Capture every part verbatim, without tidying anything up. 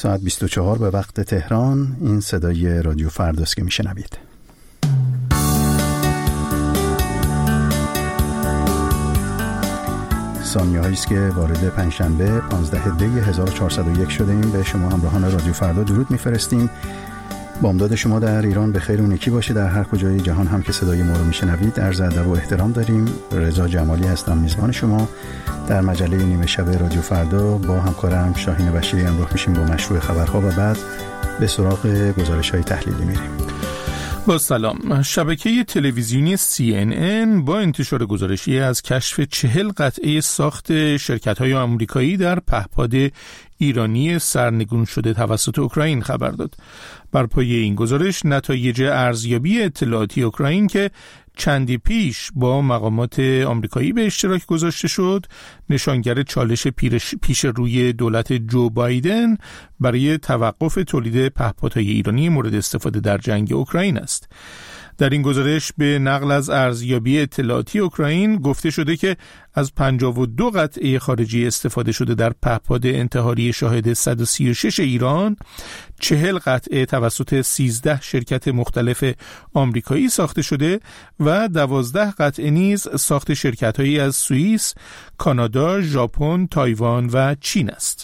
ساعت بیست و چهار به وقت تهران. این صدای رادیو فرداست که میشنوید. ثانیه هایی است که وارد پنجشنبه پانزده دی هزار و چهارصد و یک شده ایم. به شما همراهان رادیو فردا درود میفرستیم. بامداد شما در ایران به خیر و نیکی باشه. در هر کجای جهان هم که صدای ما رو میشنوید عرض ادب و احترام داریم. رضا جمالی هستم، میزبان شما در مجله نیمه شب رادیو فردا. با همکارم شاهین بشیری همراه میشیم با مشروع خبرها و بعد به سراغ گزارش‌های تحلیلی میریم. با سلام. شبکه تلویزیونی سی ان ان با انتشار گزارشی از کشف چهل قطعه ساخت شرکت‌های آمریکایی در پهپاد ایرانی سرنگون شده توسط اوکراین خبر داد. بر پایه این گزارش نتایج ارزیابی اطلاعاتی اوکراین که چندی پیش با مقامات آمریکایی به اشتراک گذاشته شد، نشانگر چالش پیش روی دولت جو بایدن برای توقف تولید پهپادهای ایرانی مورد استفاده در جنگ اوکراین است. در این گزارش به نقل از ارزیابی اطلاعاتی اوکراین گفته شده که از پنجاه و دو قطعه خارجی استفاده شده در پهپاد انتحاری شاهد صد و سی و شش ایران، چهل قطعه توسط سیزده شرکت مختلف آمریکایی ساخته شده و دوازده قطعه نیز ساخت شرکت‌هایی از سوئیس، کانادا، ژاپن، تایوان و چین است.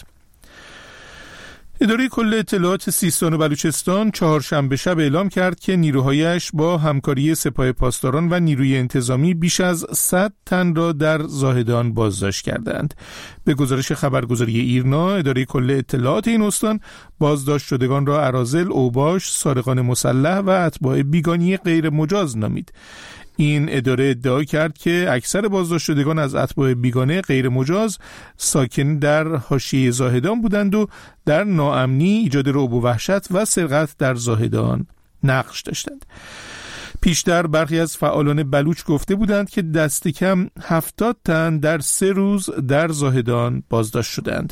اداره کل اطلاعات سیستان و بلوچستان چهارشنبه شب اعلام کرد که نیروهایش با همکاری سپاه پاسداران و نیروی انتظامی بیش از صد تن را در زاهدان بازداشت کردند. به گزارش خبرگزاری ایرنا، اداره کل اطلاعات این استان بازداشت شدگان را اراذل، اوباش، سارقان مسلح و اتباع بیگانه غیر مجاز نامید. این اداره ادعا کرد که اکثر بازداشت شدگان از اتباع بیگانه غیر مجاز ساکن در حاشیه زاهدان بودند و در ناامنی، ایجاد رعب و وحشت و سرقت در زاهدان نقش داشتند. پیشتر برخی از فعالان بلوچ گفته بودند که دست کم هفتاد تن در سه روز در زاهدان بازداشت شدند.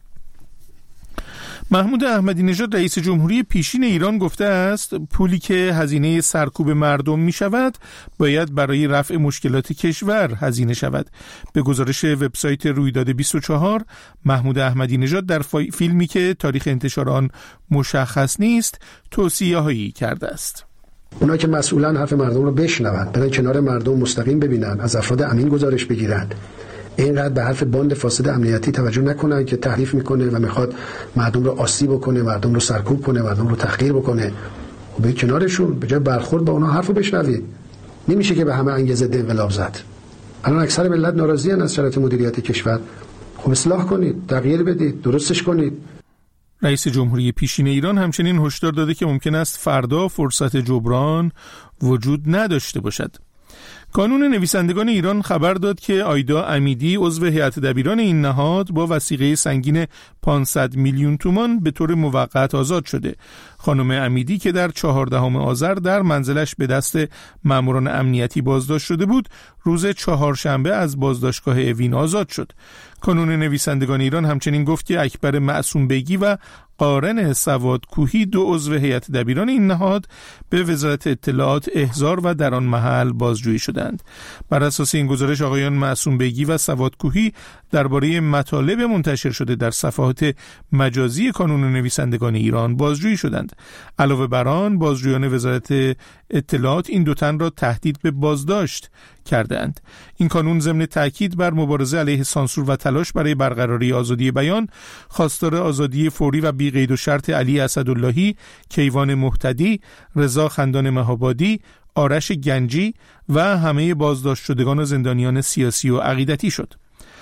محمود احمدی نژاد رئیس جمهوری پیشین ایران گفته است پولی که هزینه سرکوب مردم می شود باید برای رفع مشکلات کشور هزینه شود. به گزارش وبسایت رویداد بیست و چهار، محمود احمدی نژاد در فیلمی که تاریخ انتشار آن مشخص نیست توصیه هایی کرده است. اونا که مسئولن حرف مردم رو بشنون، برن کنار مردم مستقیم ببینن، از افراد امین گزارش بگیرن، اینقدر به حرف باند فاسد امنیتی توجه نکنن که تحریف میکنه و میخواد مردم رو آسیب بکنه، مردم رو سرکوب کنه، مردم رو تحقیر بکنه. و به کنارشون به جای برخورد با اونا حرفو بشنوید. نمیشه که به همه انگیزه ده انقلاب زد. الان اکثر ملت ناراضی ان از شرایط مدیریت کشور. خب اصلاح کنید، تغییر بدید، درستش کنید. رئیس جمهوری پیشین ایران همچنین هشدار داده که ممکن است فردا فرصت جبران وجود نداشته باشد. کانون نویسندگان ایران خبر داد که آیدا امیدی عضو هیئت دبیران این نهاد با وثیقه سنگین پانصد میلیون تومان به طور موقت آزاد شده. خانم امیدی که در چهاردهم آذر در منزلش به دست ماموران امنیتی بازداشت شده بود، روز چهارشنبه از بازداشتگاه اوین آزاد شد. کانون نویسندگان ایران همچنین گفت که اکبر معصوم بیگی و قارن سواد کوهی، دو عضو هیئت دبیران این نهاد، به وزارت اطلاعات احضار و در آن محل بازجویی شدند. بر اساس این گزارش آقایان معصوم بیگی و سواد کوهی درباره مطالب منتشر شده در صفحات مجازی کانون نویسندگان ایران بازجویی شدند. علاوه بر آن، بازجویان وزارت اطلاعات این دو تن را تهدید به بازداشت کردند. این کانون ضمن تاکید بر مبارزه علیه سانسور و تلاش برای برقراری آزادی بیان، خواستار آزادی فوری و بی قید و شرط علی اسداللهی، کیوان مهتدی، رضا خندان مهابادی، آرش گنجی و همه بازداشت شدگان و زندانیان سیاسی و عقیدتی شد.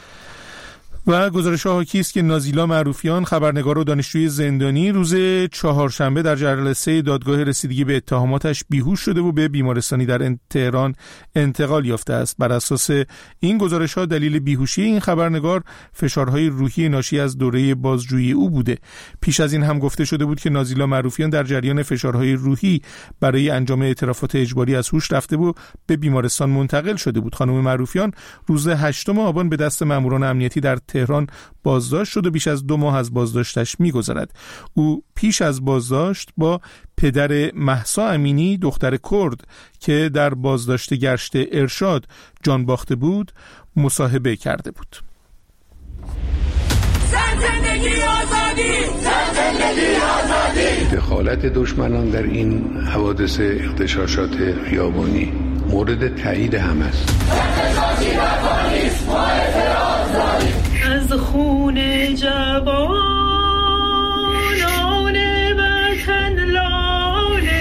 و گزارش ها حاکی است که نازیلا معروفیان، خبرنگار و دانشجوی زندانی، روز چهارشنبه در جلسه دادگاه رسیدگی به اتهاماتش بیهوش شده و به بیمارستانی در تهران انتقال یافته است. بر اساس این گزارش ها دلیل بیهوشی این خبرنگار فشارهای روحی ناشی از دوره بازجویی او بوده. پیش از این هم گفته شده بود که نازیلا معروفیان در جریان فشارهای روحی برای انجام اعترافات اجباری از هوش رفته و به بیمارستان منتقل شده بود. خانم معروفیان روز هشتم آبان به دست ماموران امنیتی در تهران بازداشت شد و بیش از دو ماه از بازداشتش می‌گذرد. او پیش از بازداشت با پدر مهسا امینی، دختر کرد که در بازداشت گشت ارشاد جان باخته بود، مصاحبه کرده بود. زندگی آزادی، زندگی دخالت دشمنان در این حوادث اغتشاشات خیابانی مورد تایید هم است. از خون جوانان وطن لاله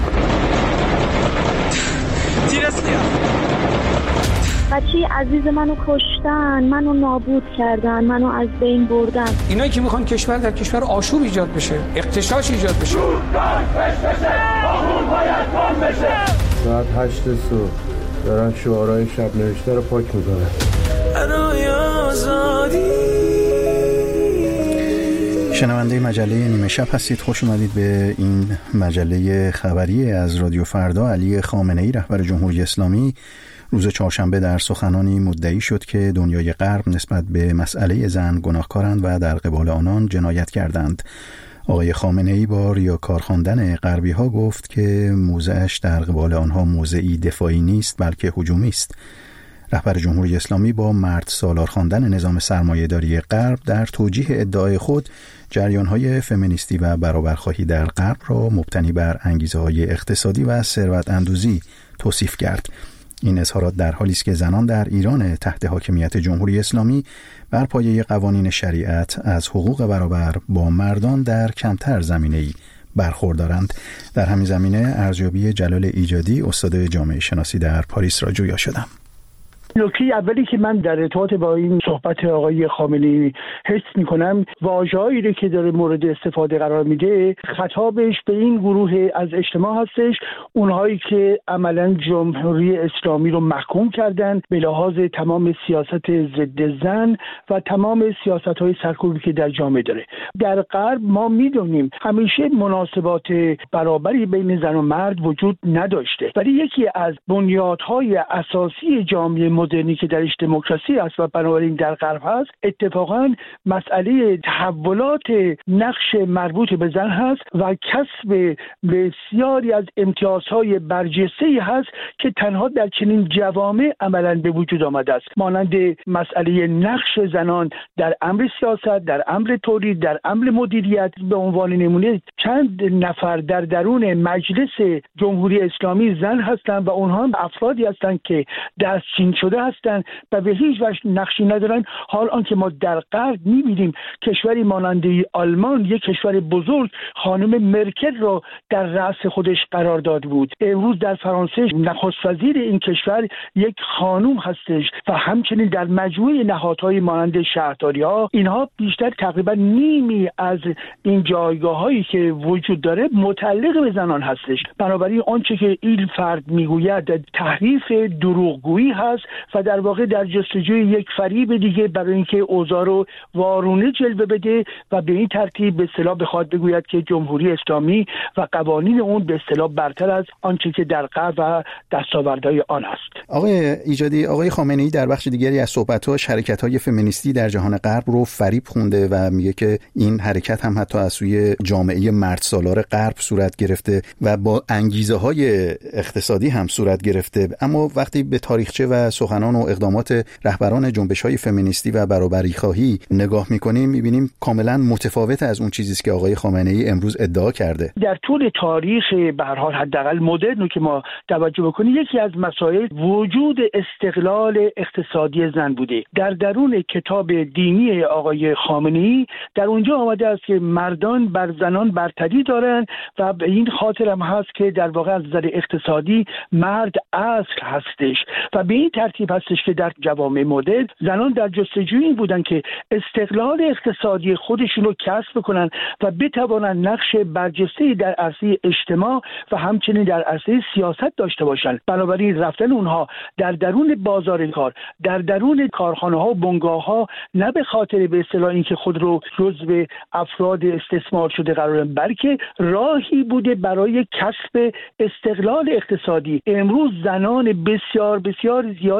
بچه عزیز منو کشتن، منو نابود کردن، منو از بین بردن. اینایی که میخوان کشور در کشور آشوب ایجاد بشه، اغتشاش ایجاد بشه. ساعت هشت صبح دارن شعارهای شب نوشته رو پاک میکنن. شنونده مجله نیمه شب هستید. خوش اومدید به این مجله خبری از رادیو فردا. علی خامنه‌ای رهبر جمهوری اسلامی روز چهارشنبه در سخنانی مدعی شد که دنیای غرب نسبت به مسئله زن گناهکارند و در قبال آنان جنایت کردند. آقای خامنه‌ای با ریاکار خواندن غربی ها گفت که موضعش در قبال آنها موضعی دفاعی نیست بلکه هجومی است. رهبر جمهوری اسلامی با مرد سالار خواندن نظام سرمایه‌داری غرب در توجیه ادعای خود جریان‌های فمینیستی و برابرخواهی در غرب را مبتنی بر انگیزه‌های اقتصادی و ثروت اندوزی توصیف کرد. این اظهارات در حالی است که زنان در ایران تحت حاکمیت جمهوری اسلامی بر پایه قوانین شریعت از حقوق برابر با مردان در کمتر زمینه‌ای برخوردارند. در همین زمینه ارزیابی جلال ایجادی استاد جامعه شناسی در پاریس را جویا شدم. نکته اولی که من در ارتباط با این صحبت آقای خامنه‌ای حس می‌کنم واژه‌هایی که داره مورد استفاده قرار میده خطابش به این گروه از اجتماع هستش، اونهایی که عملاً جمهوری اسلامی رو محکوم کردن به لحاظ تمام سیاست ضد زن و تمام سیاست‌های سرکوبی که در جامعه داره. در غرب ما می‌دونیم همیشه مناسبات برابری بین زن و مرد وجود نداشته، ولی یکی از بنیادهای اساسی جامعه مدرنی که درش دموکراسی است و بنابراین در غرب هست، اتفاقا مسئله تحولات نقش مربوط به زن هست و کسب بسیاری از امتیازهای برجسته‌ای هست که تنها در چنین جوامع عملاً به وجود آمده است، مانند مسئله نقش زنان در امر سیاست، در امر تولید، در امر مدیریت. به عنوان نمونه چند نفر در درون مجلس جمهوری اسلامی زن هستند و اونها هم افرادی هستند که دستچین شده هستند و به هیچ وجه نقشی ندارن. حال آنکه ما در غرب می‌بینیم کشوری مانند آلمان، یک کشور بزرگ، خانم مرکل را در رأس خودش قرار داده بود. امروز در فرانسه نخست وزیر این کشور یک خانم هستش و همچنین در مجموعه نهادهای مانند شهرداری‌ها، اینها بیشتر تقریبا نیمی از این جایگاه‌هایی که وجود داره متعلق به زنان هستش. بنابراین آنچه که این فرد میگوید تحریف دروغگویی هست و در واقع در جستجوی یک فریب دیگه برای اینکه اوضاع رو وارونه جلوه بده و به این ترتیب به اصطلاح بخواد بگوید که جمهوری اسلامی و قوانین اون به اصطلاح برتر از آنچه که در غرب و دستاوردهای آن است. آقای ایجادی، آقای خامنه‌ای در بخش دیگری از صحبت‌هاش حرکت‌های فمینیستی در جهان غرب رو فریب خونده و میگه که این حرکت هم حتی از سوی جامعه مرد سالار غرب صورت گرفته و با انگیزه‌های اقتصادی هم صورت گرفته. اما وقتی به تاریخچه و سخنان و اقدامات رهبران جنبش‌های فمینیستی و برابری‌خواهی نگاه می‌کنیم، می‌بینیم کاملاً متفاوت از اون چیزی است که آقای خامنه‌ای امروز ادعا کرده. در طول تاریخ به هر حال حداقل مدرن که ما توجه بکنیم، یکی از مسائل وجود استقلال اقتصادی زن بوده. در درون کتاب دینی آقای خامنه‌ای در اونجا آمده است که مردان بر زنان برتری دارند و به این خاطر هم هست که در واقع از نظر اقتصادی مرد اصل هستش و به این ترتیب هستش که در جوامع مدرن زنان در جستجوی این بودن که استقلال اقتصادی خودشون رو کسب کنن و بتوانن نقش برجسته‌ای در عرصه اجتماع و همچنین در عرصه سیاست داشته باشن. بنابراین رفتن اونها در درون بازار کار، در درون کارخانه‌ها و بنگاه‌ها، نه به خاطر به اصطلاح اینکه خود رو جزو افراد استثمار شده قرار دادن، بلکه راهی بوده برای کسب استقلال اقتصادی. امروز زنان بسیار بسیار زیاد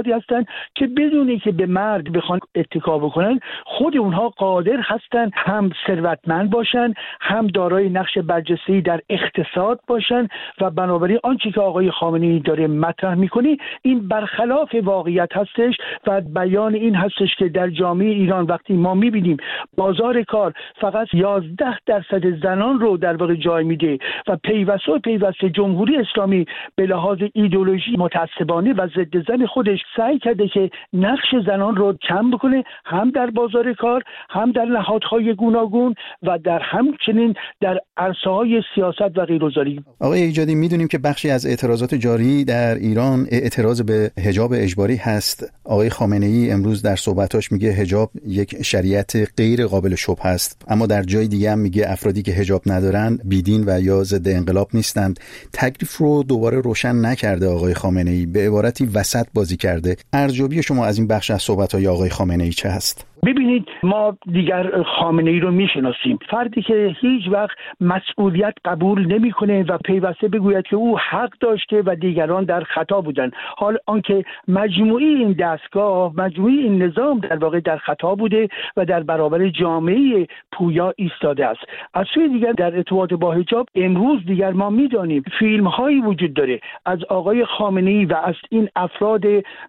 افرادی هستند که بدون که به مرد بخوان اتکا بکنن خود اونها قادر هستند هم ثروتمند باشن، هم دارای نقش برجسته‌ای در اقتصاد باشن و بنابراین آنچه که آقای خامنه‌ای داره مطرح میکنه این برخلاف واقعیت هستش و بیان این هستش که در جامعه ایران وقتی ما میبینیم بازار کار فقط یازده درصد زنان رو در واقع جای میده و پیوسته و پیوسته جمهوری اسلامی به لحاظ ایدئولوژی متعصبانه و ضد زن خودش سعی کرده که نقش زنان رو کم بکنه، هم در بازار کار، هم در نهادهای گوناگون و در همچنین در عرصه‌های سیاست و غیر و ذالک. آقای ایجادی، میدونیم که بخشی از اعتراضات جاری در ایران اعتراض به حجاب اجباری هست. آقای خامنه‌ای امروز در صحبتاش میگه حجاب یک شریعت غیر قابل شبهه است، اما در جای دیگه هم میگه افرادی که حجاب ندارن بیدین و یا ضد انقلاب نیستند. تکلیف رو دوباره روشن نکرده آقای خامنه‌ای، به عبارتی وسط بازی کرده. ارزیابی شما از این بخش از صحبت‌های آقای خامنه‌ای چه هست؟ ببینید، ما دیگر خامنه‌ای رو میشناسیم، فردی که هیچ وقت مسئولیت قبول نمیکنه و پیوسته بگوید که او حق داشته و دیگران در خطا بودن، حال آنکه مجموعی این دستگاه، مجموعی این نظام در واقع در خطا بوده و در برابر جامعه پویا ایستاده است. از سوی دیگر در ارتباط با حجاب امروز دیگر ما میدانیم فیلم هایی وجود داره از آقای خامنه‌ای و از این افراد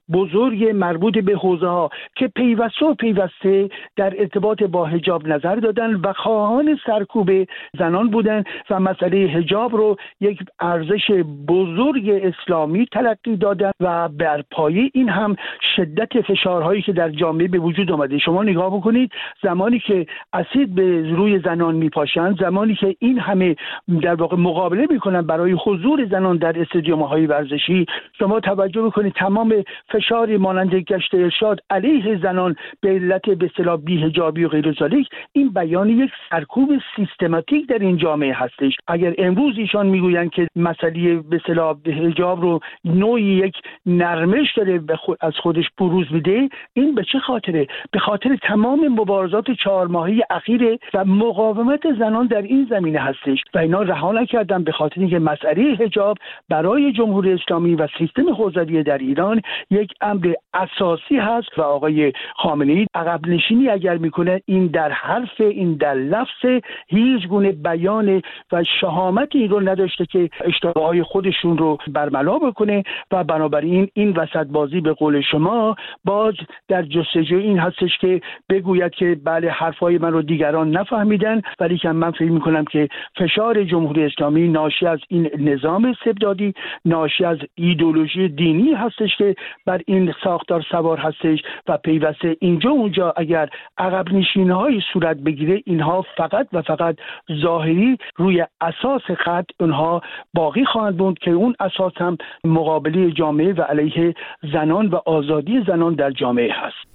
بزرگ مربوط به حوزه ها که پیوسته و پیوسته در ارتباط با حجاب نظر دادن و خواهان سرکوب زنان بودن و مسئله حجاب رو یک ارزش بزرگ اسلامی تلقی دادن و بر پایه این هم شدت فشارهایی که در جامعه به وجود آمده. شما نگاه بکنید، زمانی که اسید به روی زنان میپاشند، زمانی که این همه در واقع مقابله میکنن برای حضور زنان در استادیوم‌های ورزشی، شما توجه بکنید تمام فشاری مانند گشت ارشاد علیه زنان به علت به اصطلاح بی‌حجابی و غیر ذالک، این بیان یک سرکوب سیستماتیک در این جامعه هستش. اگر امروز ایشان میگویند که مسئله به اصطلاح حجاب رو نوعی یک نرمش داره از خودش بروز میده، این به چه خاطره؟ به خاطر تمام مبارزات چهار ماهه اخیر و مقاومت زنان در این زمینه هستش و اینا رها نکردن به خاطر اینکه مسئله حجاب برای جمهوری اسلامی و سیستم حوزوی در ایران یک امر اساسی هست و آقای خامنه‌ای عقب نشینی اگر میکنه این در حرف، این در لفظ، هیچ گونه بیان و شهامت این رو نداشته که اشتباهات خودشون رو برملا بکنه و بنابراین این وسط بازی به قول شما باز در جستجوی این هستش که بگوید که بله حرفای من رو دیگران نفهمیدن، ولی که من فکر میکنم که فشار جمهوری اسلامی ناشی از این نظام استبدادی، ناشی از ایدئولوژی دینی هستش که بر این ساختار سوار هستش و پیوسته اینجا اونجا اگر عقب نشینی‌های صورت بگیره اینها فقط و فقط ظاهری روی اساس خط اونها باقی خواهند بود که اون اساس هم مقابله جامعه و علیه زنان و آزادی زنان در جامعه هست.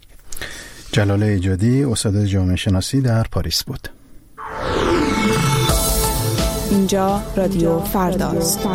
جلال ایجادی، استاد جامعه شناسی در پاریس بود. اینجا رادیو فرداست.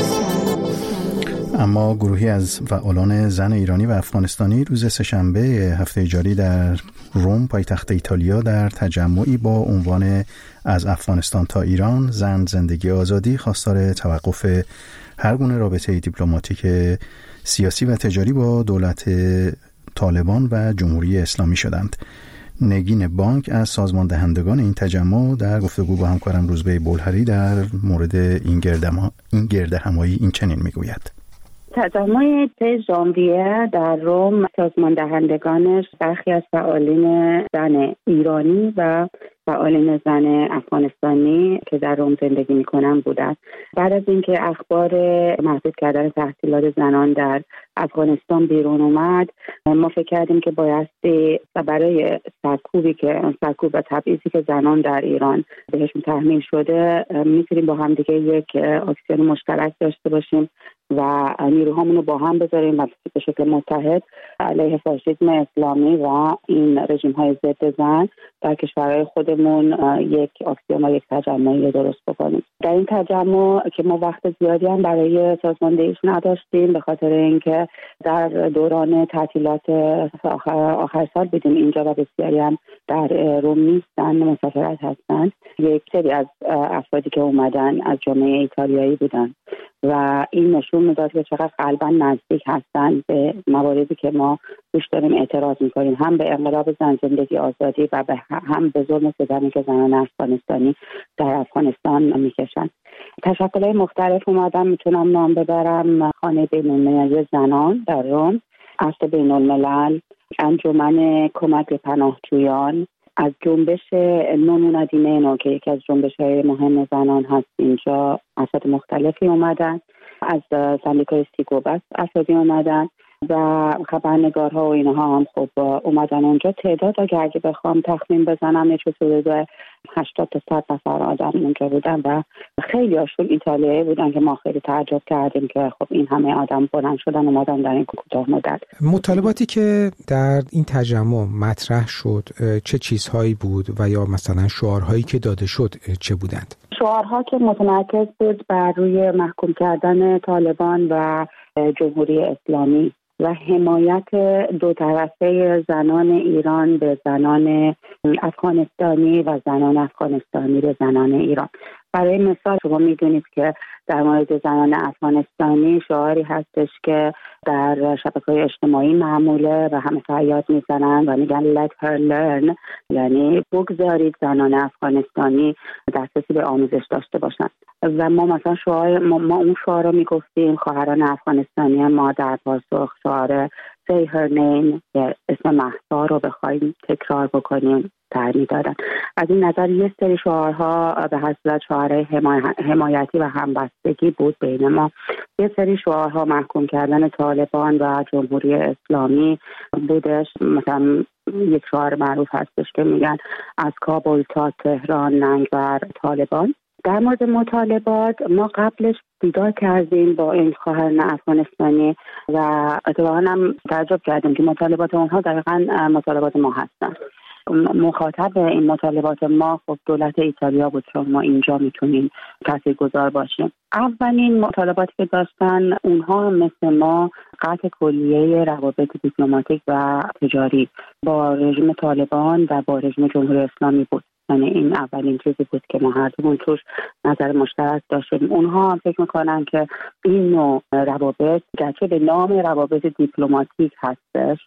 اما گروهی از فعالان زن ایرانی و افغانستانی روز سه‌شنبه هفته جاری در روم پایتخت ایتالیا در تجمعی با عنوان از افغانستان تا ایران، زن، زندگی، آزادی خواستار توقف هر گونه رابطه دیپلماتیک، سیاسی و تجاری با دولت طالبان و جمهوری اسلامی شدند. نگین بانک از سازمان دهندگان این تجمع در گفتگو با همکارم روزبه بولهری در مورد این گردهما این گردهمایی این چنین میگوید: تجمع سه ژانویه در روم سازمان دهندگانش برخی از فعالین زن ایرانی و فعالین زن افغانستانی که در روم زندگی میکنن بودند. بعد از اینکه اخبار محدود کردن تحصیلات زنان در افغانستان بیرون اومد، ما فکر کردیم که بایستی برای سرکوبی که سرکوب و تبعیضی که زنان در ایران بهشون تحمیل شده میتونیم با هم دیگه یک اکسیون مشترک داشته باشیم و نیروهامون رو با هم بذاریم و به شکل متحد علیه فاشیسم اسلامی و این رژیم های ضد زن در کشورهای خودمون یک اکسیون و یک تجمعی درست بکنیم. در این تجمع که ما وقت زیادی هم برای سازماندهیش نداشتیم به خاطر اینکه در دوران تعطیلات آخر, آخر سال بودیم اینجا و بسیاری هم در روم نیستن، مسافرت هستن. یک سری از افرادی که اومدن از جامعه ایتالیایی بودن و این نشون میداد که چقدر قلبا نزدیک هستن به مواردی که ما روش داریم اعتراض میکنیم، هم به انقلاب زن زندگی آزادی و به هم به ظلم ستمی که زنان افغانستانی در افغانستان میکشن. تشکل‌های مختلف اومدن، میتونم نام ببرم: خانه بین‌المللی زنان در روم، عصر بین‌الملل، انجمن کمک به پناهجویان، از جنبش نونونا دیمینو که یکی از جنبش‌های مهم زنان هست اینجا افراد مختلفی اومدن، از سندیکای سیگوبس افرادی اومدن و خبرنگارها و اینها هم خب اومدن اونجا. تعداد اگر اگه بخوام تخمین بزنم یه حدود هشتاد تا صد نفر آدم اونجا بودن و خیلی هاشون ایتالیایی بودن که ما خیلی تعجب کردیم که خب این همه آدم بلند شدن اومدن در این کوتاه مدت. مطالباتی که در این تجمع مطرح شد چه چیزهایی بود و یا مثلا شعارهایی که داده شد چه بودند؟ شعارها که متمرکز بود بر روی محکوم کردن طالبان و جمهوری اسلامی و حمایت دو طرفه زنان ایران به زنان افغانستانی و زنان افغانستانی به زنان ایران. برای مثال شما میدونید که در مورد زنان افغانستانی شعاری هستش که در شبکه‌های اجتماعی معموله و همه فریاد میزنن و میگن let her learn، یعنی بگذارید زنان افغانستانی دسترسی به آموزش داشته باشن. و ما مثلا شعار ما, ما اون شعار رو میگفتیم، خواهران افغانستانی ما در پاسخ شعار say her name که اسم مهسا رو بخوایم تکرار بکنیم تعریف دادن. از این نظر یه سری شعارها به هر صورت شعارهای حمایتی و همبستگی بود بین ما. یه سری شعارها محکوم کردن طالبان و جمهوری اسلامی بودش. مثلا یک شعار معروف هستش که میگن از کابل تا تهران ننگ بر طالبان. در مورد مطالبات ما قبلش دیدار کردیم با این خواهران افغانستانی و اتفاقا هم تعجب کردیم که مطالبات اونها دقیقاً مطالبات ما هستن. مخاطب این مطالبات ما خب دولت ایتالیا بود، چون ما اینجا میتونیم تاثیرگذار باشیم. اولین مطالباتی که داشتن اونها مثل ما قطع کلیه روابط دیپلماتیک و تجاری با رژیم طالبان و با رژیم جمهوری اسلامی بود. یعنی این اولین چیزی بود که ما هر دومون توش نظر مشترک داشتیم. اونها هم فکر میکنن که این نوع روابط گرچه به نام روابط دیپلماتیک هستش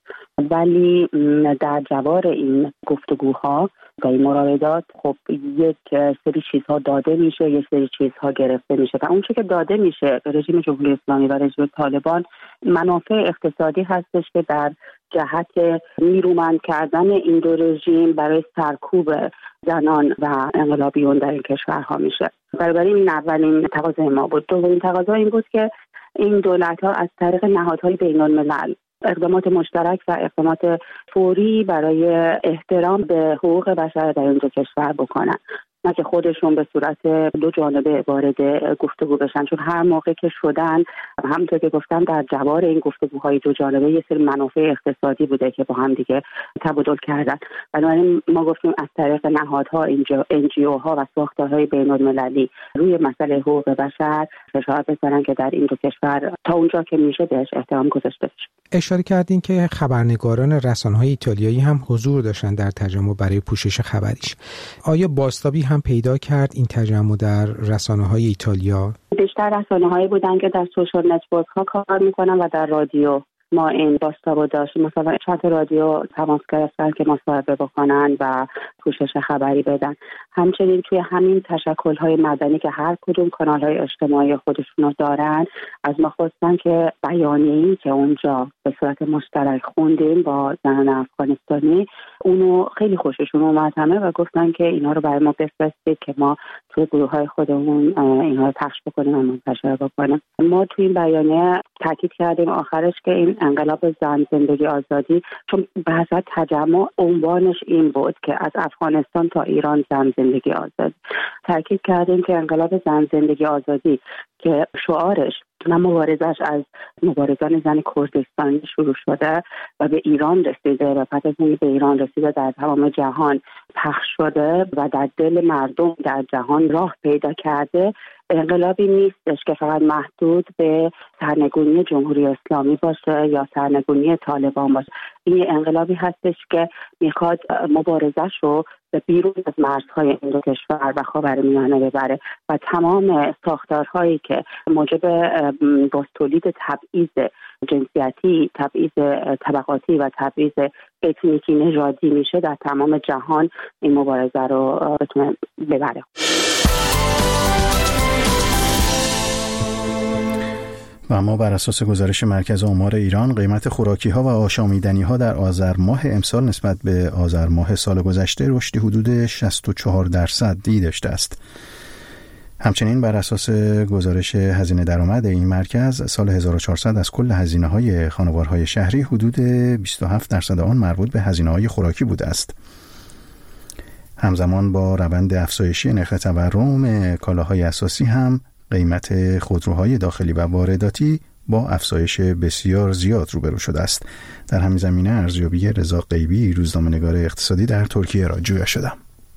ولی در جوار این گفتگوها و این مراودات خب یک سری چیزها داده میشه، یک سری چیزها گرفته میشه و اون چیزی که داده میشه به رژیم جمهوری اسلامی و رژیم طالبان منافع اقتصادی هستش که در جهت نیرومند کردن این دو رژیم برای سرکوب زنان و انقلابیون در این کشورها میشه. بنابراین این اولین تقاضای ما بود. دومین تقاضا این بود که این دولت‌ها از طریق نهادهای بین‌الملل اقدامات مشترک و اقدامات فوری برای احترام به حقوق بشر در این دو کشور بکنن، نه که خودشون به صورت دو جانبه وارد گفتگو بشن، چون هر موقع که شدن همونطور که گفتم در جوار این گفتگوهای دو جانبه یه سری منافع اقتصادی بوده که با هم دیگه تبادل کردن. بنابراین ما گفتیم از طریق نهادها اینجا ان جی او ها و ساختارهای بین‌المللی روی مسئله حقوق بشر فشار بزنن که در این دو کشور تا اونجا که میشه بهش احترام گذاشته بشه. اشاره کردین که خبرنگاران رسانه‌های ایتالیایی هم حضور داشتن در تجمع برای پوشش خبریش. آیا بازتابی هم پیدا کرد این تجمع در رسانه‌های ایتالیا؟ بیشتر رسانه‌هایی بودن که در سوشال نتورک‌ها کار می‌کنن و در رادیو ما این بازتابو داشتیم. مثلا چند رادیو تماس گرفتن که مصاحبه بکنن و پوشش خبری بدن. همچنین توی همین تشکل‌های مدنی که هر کدوم کانال‌های اجتماعی خودشونو دارن از ما خواستن که بیانیه‌ای که اونجا به صورت مشترک خوندیم با زنان افغانستانی اونو خیلی خوششون اومد همه و گفتن که اینا رو برای ما بفرستید که ما توی گروه‌های خودمون اینا رو پخش بکنیم و منتشر بکنیم. ما توی این بیانیه تاکید کردیم آخرش که این انقلاب زن زندگی آزادی، چون بحث تجمع عنوانش این بود که از افغانستان تا ایران زن زندگی آزادی، تاکید کردیم که انقلاب زن زندگی آزادی که شعارش و مبارزش از مبارزان زن کردستانی شروع شده و به ایران رسیده و پس از اینکه به ایران رسیده در تمام جهان پخش شده و در دل مردم در جهان راه پیدا کرده، انقلابی نیستش که فقط محدود به سرنگونی جمهوری اسلامی باشه یا سرنگونی طالبان باشه. این انقلابی هستش که میخواد مبارزش رو به بیرون از مرزهای این دو کشور و خاورمیانه ببره و تمام ساختارهایی که موجب باز تولید تبعیض جنسیتی، تبعیض طبقاتی و تبعیض اتنیکی نژادی میشه در تمام جهان این مبارزه رو بتونه ببره. و اما بر اساس گزارش مرکز آمار ایران قیمت خوراکی‌ها و آشامیدنی‌ها در آذر ماه امسال نسبت به آذر ماه سال گذشته رشدی حدود شصت و چهار درصدی داشته است. همچنین بر اساس گزارش هزینه درآمد این مرکز سال هزار و چهارصد از کل هزینه‌های خانوارهای شهری حدود بیست و هفت درصد آن مربوط به هزینه‌های خوراکی بوده است. همزمان با روند افزایشی نرخ تورم کالاهای اساسی هم قیمت خودروهای داخلی و وارداتی با افزایش بسیار زیاد روبرو شده است. در همین زمینه ارزیابی رضا غیبی، روزنامه‌نگار اقتصادی در ترکیه را جویا شدم.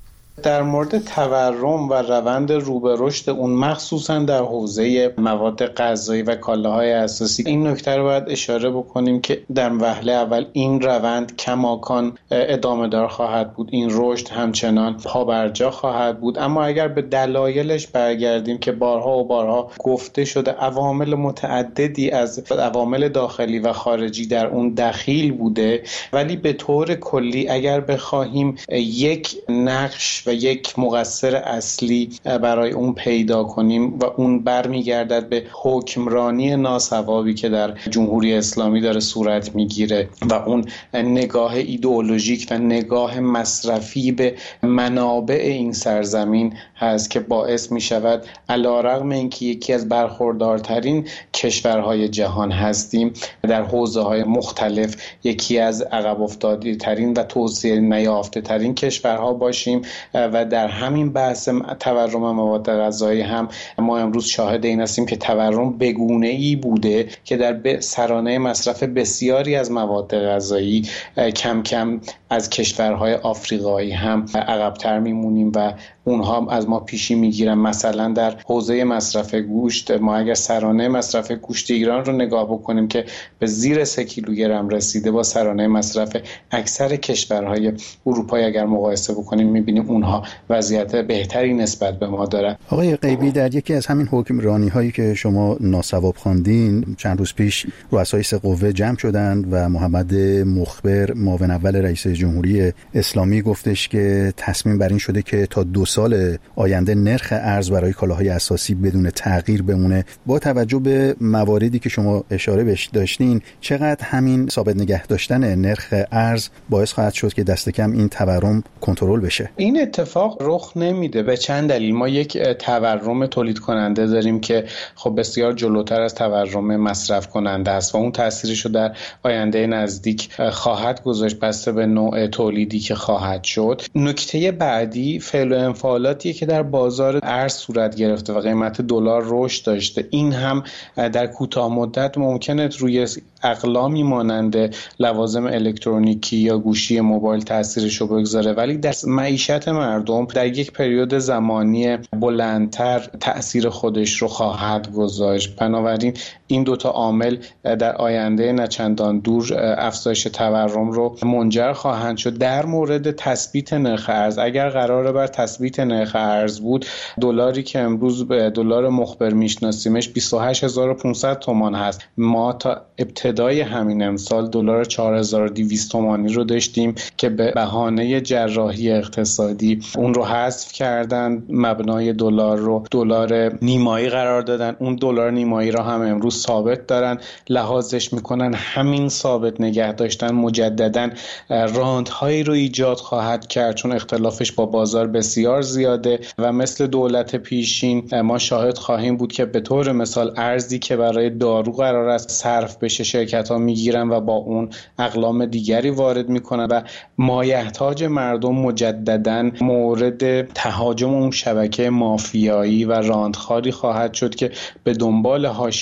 در مورد تورم و روند رو به رشد اون مخصوصا در حوزه مواد غذایی و کالاهای اساسی این نکته رو باید اشاره بکنیم که در وهله اول این روند کماکان ادامه دار خواهد بود، این رشد همچنان پابرجا خواهد بود. اما اگر به دلایلش برگردیم که بارها و بارها گفته شده عوامل متعددی از عوامل داخلی و خارجی در اون دخیل بوده، ولی به طور کلی اگر بخواهیم یک نقش و یک مقصر اصلی برای اون پیدا کنیم و اون برمیگردد به حکمرانی ناصوابی که در جمهوری اسلامی داره صورت میگیره و اون نگاه ایدئولوژیک و نگاه مصرفی به منابع این سرزمین هست که باعث میشود علیرغم اینکه یکی از برخوردارترین کشورهای جهان هستیم در حوزه‌های مختلف یکی از عقب افتاده ترین و توسعه نیافته ترین کشورها باشیم و در همین بحث تورم مواد غذایی هم ما امروز شاهد این هستیم که تورم بگونه‌ای بوده که در سرانه مصرف بسیاری از مواد غذایی کم کم از کشورهای آفریقایی هم عقب‌تر میمونیم و اونها از ما پیشی میگیرن. مثلا در حوزه مصرف گوشت ما اگر سرانه مصرف گوشت ایران رو نگاه بکنیم که به زیر سه کیلوگرم رسیده با سرانه مصرف اکثر کشورهای اروپایی اگر مقایسه بکنیم میبینیم اونها وضعیت بهتری نسبت به ما دارن. آقای غیبی، در یکی از همین حکمرانی هایی که شما ناصواب خواندین چند روز پیش رؤسای سه قوه جمع شدند و محمد مخبر معاون اول رئیس جمهوری اسلامی گفتش که تصمیم بر این شده که تا دو سال آینده نرخ ارز برای کالاهای اساسی بدون تغییر بمونه. با توجه به مواردی که شما اشاره بهش داشتین، چقدر همین ثابت نگه داشتن نرخ ارز باعث خواهد شد که دست کم این تورم کنترل بشه؟ این اتفاق رخ نمیده به چند دلیل. ما یک تورم تولید کننده داریم که خب بسیار جلوتر از تورم مصرف کننده است و اون تأثیرش رو در آینده نزدیک خواهد گذاشت بسته به نوع تولیدی که خواهد شد. نکته بعدی فعل و انفعالاتیه که در بازار ارز صورت گرفته و قیمت دلار رشد داشته. این هم در کوتاه مدت ممکنه روی اقلامی مانند لوازم الکترونیکی یا گوشی موبایل تأثیرش رو بگذاره، ولی در معیشت مردم در یک پریود زمانی بلندتر تأثیر خودش رو خواهد گذاشت. بنابراین این دوتا عامل در آینده نچندان دور افزایش تورم رو منجر خواهند شد. در مورد تثبیت نرخ ارز، اگر قراره بر تثبیت نرخ ارز بود، دلاری که امروز به دلار مخبر میشناسیمش بیست و هشت هزار و پانصد تومان هست. ما تا ابتدای همین امسال دلار چهار هزار و دویست تومانی رو داشتیم که به بهانه جراحی اقتصادی اون رو حذف کردن، مبنای دلار رو دلار نیمایی قرار دادن. اون دلار نیمایی رو هم امروز ثابت دارن لحاظش میکنن. همین ثابت نگه داشتن مجددا راندهایی رو ایجاد خواهد کرد چون اختلافش با بازار بسیار زیاده و مثل دولت پیشین ما شاهد خواهیم بود که به طور مثال ارزی که برای دارو قرار است صرف بشه شرکت ها میگیرن و با اون اقلام دیگری وارد میکنن و مایحتاج مردم مجددا مورد تهاجم اون شبکه مافیایی و راندخاری خواهد شد که به دنبال حاشیه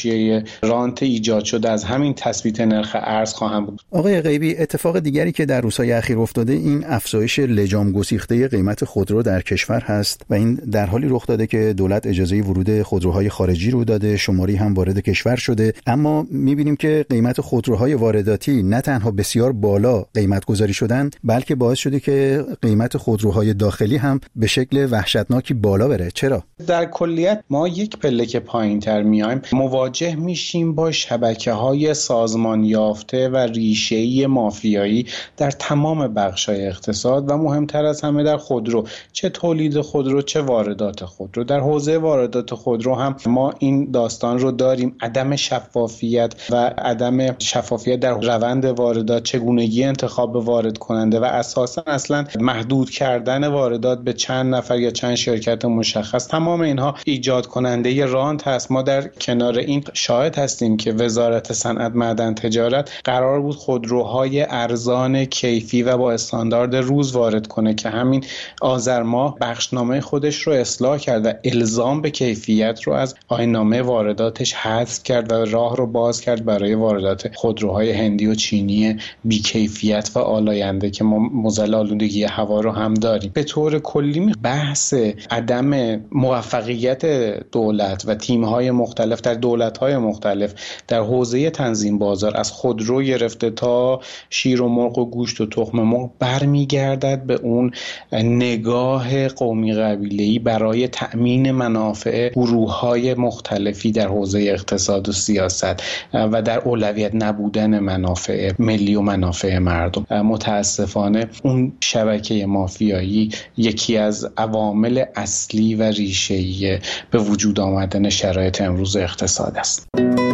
رانت ایجاد شده از همین تثبیت نرخ ارز خواهم بود. آقای غیبی، اتفاق دیگری که در روزهای اخیر افتاده این افزایش لجام گسیخته قیمت خودرو در کشور هست و این در حالی رخ داده که دولت اجازه ورود خودروهای خارجی رو داده، شماری هم وارد کشور شده، اما می‌بینیم که قیمت خودروهای وارداتی نه تنها بسیار بالا قیمت گذاری شدن، بلکه باعث شده که قیمت خودروهای داخلی هم به شکل وحشتناکی بالا بره. چرا؟ در کلیت ما یک پله که پایین‌تر میایم مواجه میشیم با شبکه‌های سازمان یافته و ریشه‌ای مافیایی در تمام بخش‌های اقتصاد و مهمتر از همه در خودرو، چه تولید خودرو چه واردات خودرو. در حوزه واردات خودرو هم ما این داستان رو داریم، عدم شفافیت و عدم شفافیت در روند واردات، چگونگی انتخاب وارد کننده و اساساً اصلا محدود کردن واردات به چند نفر یا چند شرکت مشخص، تمام اینها ایجاد کننده رانت هست. ما در کنار این شاهد هستیم که وزارت صنعت، معدن، تجارت قرار بود خودروهای ارزان، کیفی و با استاندارد روز وارد کنه که همین آذر ماه بخشنامه خودش رو اصلاح کرد و الزام به کیفیت رو از آیین‌نامه وارداتش حذف کرد و راه رو باز کرد برای واردات خودروهای هندی و چینی بی‌کیفیت و آلاینده که ما معضل آلودگی هوا رو هم داریم. به طور کلی بحث عدم موفقیت دولت و تیم‌های مختلف در دولت‌های مختلف در حوزه تنظیم بازار از خودرو گرفته تا شیر و مرغ و گوشت و تخم مرغ برمیگردد به اون نگاه قومی قبیله‌ای برای تأمین منافع گروه‌های مختلفی در حوزه اقتصاد و سیاست و در اولویت نبودن منافع ملی و منافع مردم. متاسفانه اون شبکه مافیایی یکی از عوامل اصلی و ریشه‌ای به وجود آمدن شرایط امروز اقتصاد است.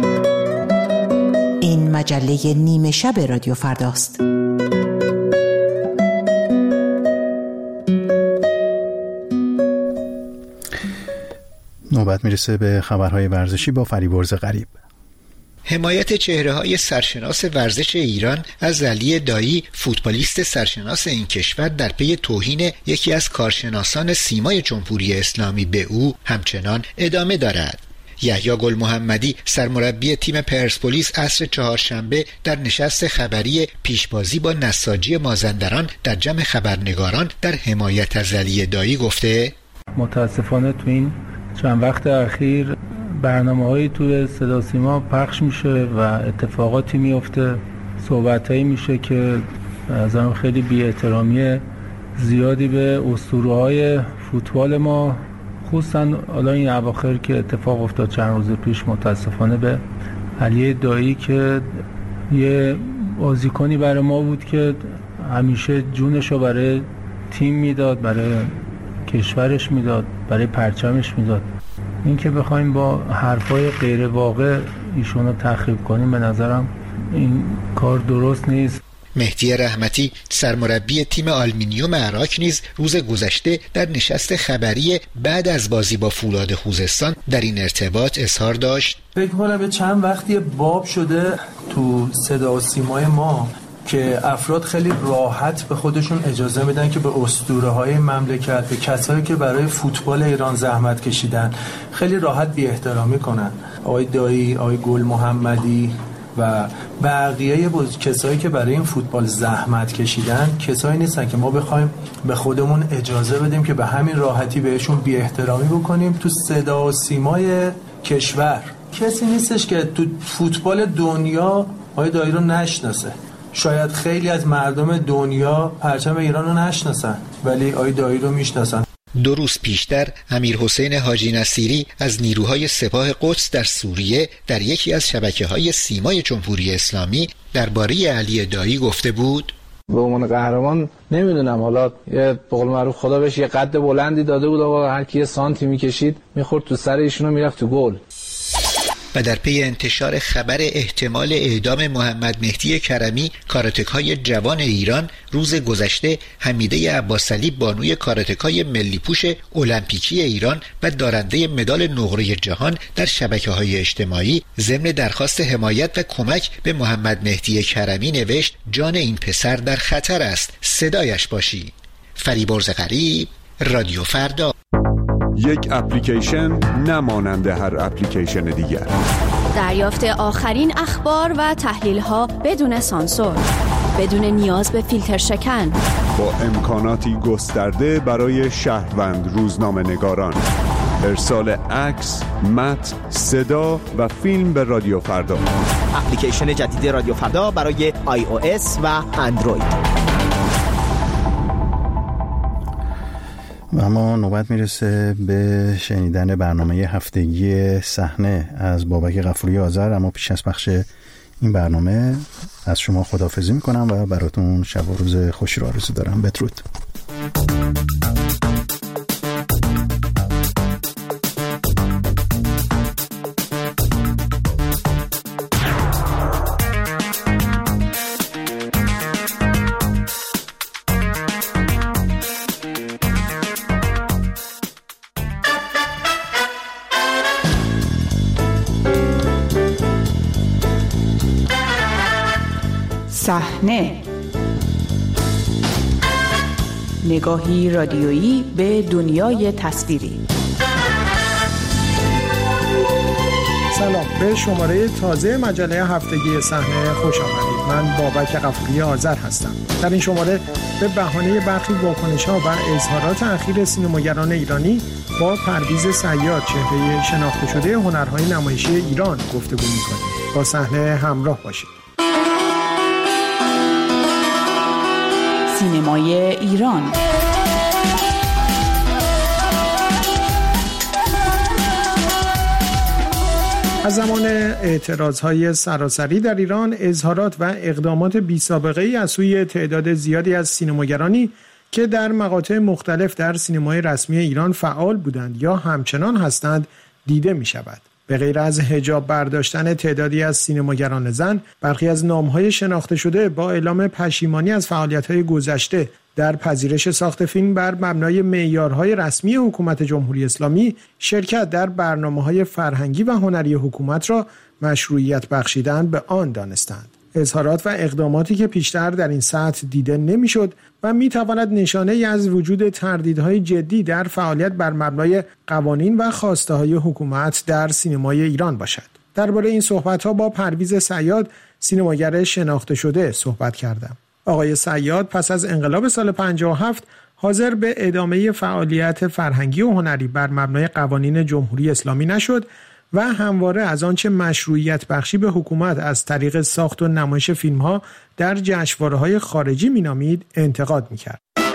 این مجله نیمه شب رادیو فرداست. نوبت میرسه به خبرهای ورزشی با فریبرز غریب. حمایت چهره‌های سرشناس ورزش ایران از علی دایی، فوتبالیست سرشناس این کشور، در پی توهین یکی از کارشناسان سیمای جمهوری اسلامی به او همچنان ادامه دارد. یحیی گل محمدی، سرمربی تیم پرسپولیس، عصر چهارشنبه در نشست خبری پیشبازی با نساجی مازندران در جمع خبرنگاران در حمایت از علی دایی گفته: متاسفانه تو این چند وقت اخیر برنامه‌هایی توی صدا سیما پخش میشه و اتفاقاتی میفته، صحبتایی میشه که از هم خیلی بی‌احترامی زیادی به اسطوره‌های فوتبال ما، خصوصا حالا این اواخر که اتفاق افتاد چند روز پیش متاسفانه به علی دایی که یه بازیکنی برای ما بود که همیشه جونشو برای تیم میداد، برای کشورش میداد، برای پرچمش میداد. این که بخوایم با حرفای غیر واقع ایشونو تخریب کنیم به نظرم این کار درست نیست. مهدی رحمتی، سرمربی تیم آلومینیوم عراق، نیز روز گذشته در نشست خبری بعد از بازی با فولاد خوزستان در این ارتباط اظهار داشت: فکر کنم به چند وقتی باب شده تو صدا و سیمای ما که افراد خیلی راحت به خودشون اجازه میدن که به اسطوره‌های مملکت، به کسایی که برای فوتبال ایران زحمت کشیدن خیلی راحت بی احترامی کنن. آقای دایی، آقای گل محمدی و بقیه باز کسایی که برای این فوتبال زحمت کشیدن کسایی نیستن که ما بخوایم به خودمون اجازه بدیم که به همین راحتی بهشون بی احترامی بکنیم. تو صدا و سیمای کشور کسی نیستش که تو فوتبال دنیا آقای دایی رو نشناسه. شاید خیلی از مردم دنیا پرچم ایران رو نشناسن ولی آقای دایی رو میشناسن. دو روز پیشتر امیر حسین حاجی نصیری از نیروهای سپاه قدس در سوریه در یکی از شبکه‌های سیمای جمهوری اسلامی درباره علی دایی گفته بود: به عنوان قهرمان نمیدونم، حالا یه بقول معروف خدا بهش یه قد بلندی داده بود، آقا هر کی یه سانتی میکشید میخورد تو سر ایشونو میرفت تو گل. و در پی انتشار خبر احتمال اعدام محمد مهدی کرمی، کاراتک‌های جوان ایران، روز گذشته حمیده عباسعلی، بانوی کاراتک‌های ملی پوش المپیکی ایران و دارنده مدال نقره جهان، در شبکه‌های اجتماعی ضمن درخواست حمایت و کمک به محمد مهدی کرمی نوشت: جان این پسر در خطر است، صدایش باشی. فریبرز غریب، رادیو فردا. یک اپلیکیشن نمانند هر اپلیکیشن دیگر. دریافت آخرین اخبار و تحلیل‌ها بدون سانسور، بدون نیاز به فیلتر شکن، با امکاناتی گسترده برای شهروند روزنامه نگاران. ارسال عکس، متن، صدا و فیلم به رادیو فردا. اپلیکیشن جدید رادیو فردا برای آی او اس و اندروید. و اما نوبت میرسه به شنیدن برنامه هفتگی صحنه از بابک غفوری آذر. اما پیش از پخش این برنامه از شما خداحافظی میکنم و براتون شب و روز خوشی رو آرزو دارم. بدرود. صحنه، نگاهی رادیویی به دنیای تصویری. سلام، به شماره تازه مجله هفتگی صحنه خوش آمدید. من بابک غفوری آذر هستم. در این شماره به بهانه برخی واکنش‌ها و اظهارات اخیر سینماگران ایرانی با پرویز صیاد، چهره شناخته شده هنرهای نمایشی ایران، گفتگو می‌کنیم. با صحنه همراه باشید. سینمای ایران. از زمان اعتراضهای سراسری در ایران، اظهارات و اقدامات بی‌سابقه‌ای از سوی تعداد زیادی از سینماگرانی که در مقاطع مختلف در سینمای رسمی ایران فعال بودند یا همچنان هستند دیده می شود. به غیر از حجاب برداشتن تعدادی از سینماگران زن، برخی از نام‌های شناخته شده با اعلام پشیمانی از فعالیت‌های گذشته در پذیرش ساخت فیلم بر مبنای معیارهای رسمی حکومت جمهوری اسلامی، شرکت در برنامه‌های فرهنگی و هنری حکومت را مشروعیت بخشیدن به آن دانستند. اظهارات و اقداماتی که پیشتر در این سطح دیده نمی‌شد و می‌تواند نشانه‌ای از وجود تردیدهای جدی در فعالیت بر مبنای قوانین و خواسته‌های حکومت در سینمای ایران باشد. درباره این صحبت‌ها با پرویز صیاد، سینماگر شناخته شده، صحبت کردم. آقای صیاد پس از انقلاب سال پنجاه و هفت حاضر به ادامه فعالیت فرهنگی و هنری بر مبنای قوانین جمهوری اسلامی نشد و همواره از آنچه مشروعیت بخشی به حکومت از طریق ساخت و نمایش فیلم‌ها در جشنواره‌های خارجی می‌نامید انتقاد می‌کرد.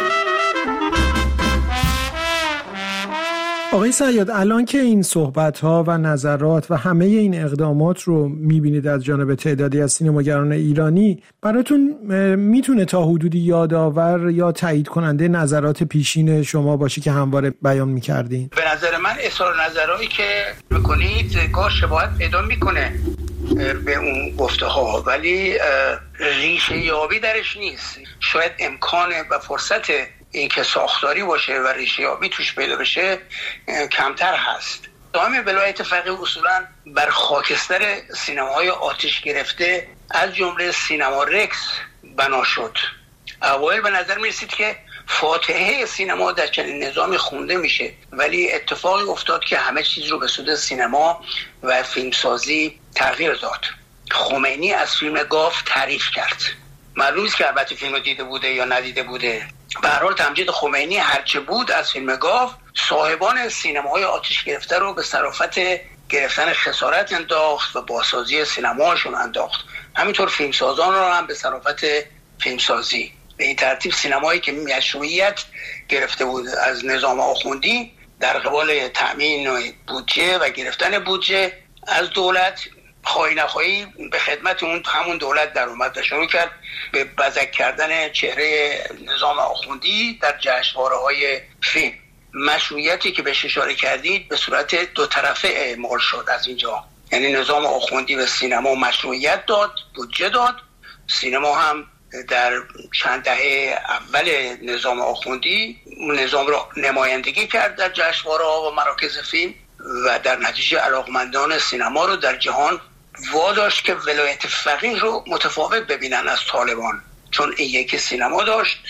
آقای صیاد، الان که این صحبت‌ها و نظرات و همه این اقدامات رو می‌بینید از جانب تعدادی از سینماگران ایرانی، براتون میتونه تا حدودی یادآور یا تایید کننده نظرات پیشین شما باشه که همواره بیان می‌کردین؟ به نظر من اظهار نظرهایی که می‌کنید گاه شباهت پیدا می‌کنه به اون گفته‌ها، ولی ریشه یابی درش نیست. شاید امکان و فرصت این که ساختاری باشه و ریشه یابی توش پیدا بشه کمتر هست. دائم ولایت فقیه اصولا بر خاکستر سینماهای آتش گرفته از جمله سینما رکس بنا شد. اوایل به نظر می رسید که فاتحه سینما در چنین نظامی خونده میشه، ولی اتفاقی افتاد که همه چیز رو به سود سینما و فیلمسازی تغییر داد. خمینی از فیلم گاو تعریف کرد. معلوم نیست که البته فیلم رو دیده بوده یا ندیده بوده. به هر حال تمجید خمینی هرچه بود از فیلم گاو، صاحبان سینماهای آتش گرفته رو به صرافت گرفتن خسارت انداخت و بازسازی سینماشون انداخت. همینطور فیلمسازان رو هم به صرافت فیلمسازی. به این ترتیب سینمایی که مشروعیت گرفته بود از نظام آخوندی در قبال تأمین بودجه و گرفتن بودجه از دولت، خواهی نخواهی به خدمت اون همون دولت در اومد و شروع کرد به بزک کردن چهره نظام آخوندی در جشنواره‌های فیلم. مشروعیتی که بهش اشاره کردید به صورت دو طرفه اعمال شد از اینجا، یعنی نظام آخوندی به سینما مشروعیت داد، بودجه داد. سینما هم در چند دهه اول نظام آخوندی نظام را نمایندگی کرد در جشنواره‌ها و مراکز فیلم و در نتیجه علاقمندان سینما رو در جهان واداشت که ولایت فقیه رو متفاوت ببینن از طالبان، چون این یکی سینما داشت،